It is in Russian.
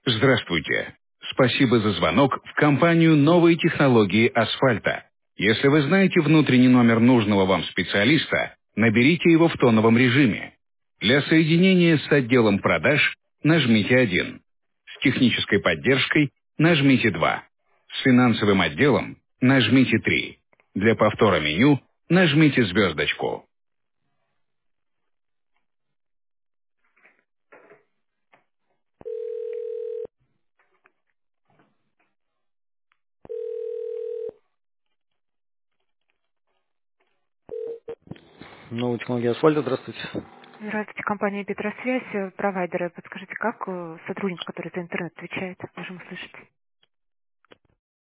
Здравствуйте. Спасибо за звонок в компанию «Новые технологии асфальта». Если вы знаете внутренний номер нужного вам специалиста, наберите его в тоновом режиме. Для соединения с отделом продаж нажмите 1. С технической поддержкой нажмите 2. С финансовым отделом нажмите 3. Для повтора меню нажмите звездочку. Новая технология асфальта, здравствуйте. Здравствуйте, компания Петросвязь, провайдеры. Подскажите, как сотрудник, который за интернет отвечает, можем услышать?